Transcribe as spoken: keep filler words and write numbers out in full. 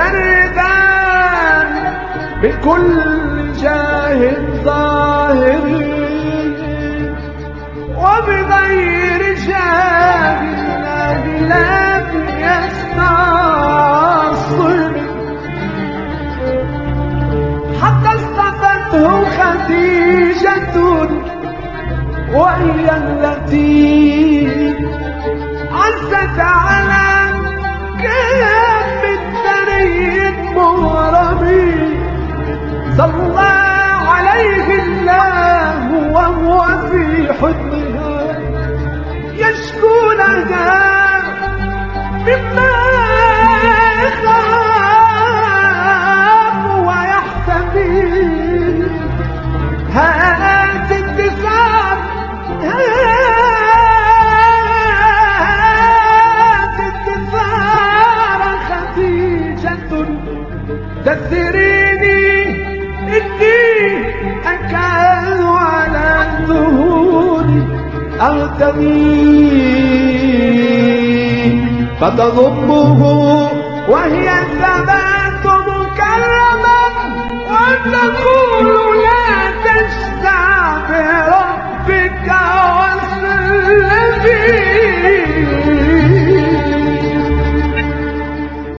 شردان بكل جاه ظاهر وبغير جاه لم يستعصر حتى اصطفته خديجة وهي التي عزت على كم الثري المغرم صلى عليه الله وهو في حضنها يشكو لها مما يخاف ويحتمي هات الدفاع هات الدفاع خديجة تثريني إني أكاد على ظهوري أغتني فتضمه وهي الثبات مكرما وتقول